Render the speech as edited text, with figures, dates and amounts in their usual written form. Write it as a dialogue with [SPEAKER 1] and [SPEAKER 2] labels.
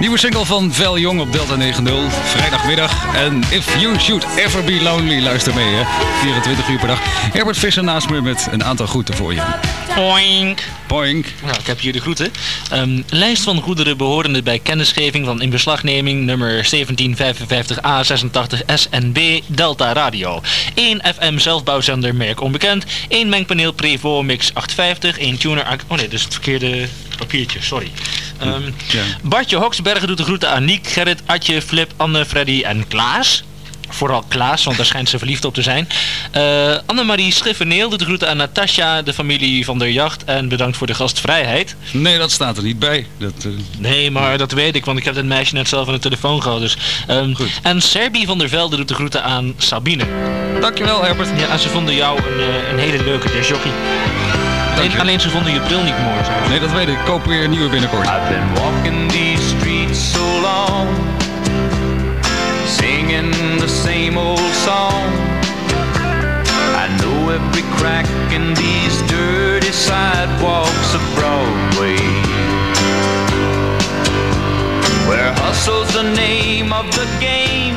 [SPEAKER 1] Nieuwe single van Vel Jong op Delta 90. Vrijdagmiddag. En If You Should Ever Be Lonely. Luister mee, hè. 24 uur per dag. Herbert Visser naast me met een aantal groeten voor je.
[SPEAKER 2] Poink.
[SPEAKER 1] Poink.
[SPEAKER 2] Nou, ik heb hier de groeten. Lijst van goederen behorende bij kennisgeving van inbeslagneming nummer 1755A86 SNB Delta Radio. 1 FM zelfbouwzender merk onbekend. 1 mengpaneel Prevo Mix 850. 1 tuner... Oh nee, dus het verkeerde papiertje, sorry. Bartje Hoksbergen doet de groeten aan Niek, Gerrit, Adje, Flip, Anne, Freddy en Klaas. Vooral Klaas, want daar schijnt ze verliefd op te zijn. Annemarie Schifferneel doet de groeten aan Natasja, de familie van der Jacht. En bedankt voor de gastvrijheid.
[SPEAKER 1] Nee, dat staat er niet bij.
[SPEAKER 2] Nee, maar dat weet ik, want ik heb dit meisje net zelf aan de telefoon gehad. Dus,
[SPEAKER 1] Goed.
[SPEAKER 2] En Serbi van der Velde doet de groeten aan Sabine.
[SPEAKER 1] Dankjewel, Herbert.
[SPEAKER 2] Ja, en ze vonden jou een hele leuke disjockey. Alleen ze vonden je bril niet mooi. Zo.
[SPEAKER 1] Nee, dat weet ik. Ik koop weer een nieuwe binnenkort.
[SPEAKER 3] I've been walking these streets so long, singing the same old song. I know every crack in these dirty sidewalks of Broadway, where hustle's the name of the game.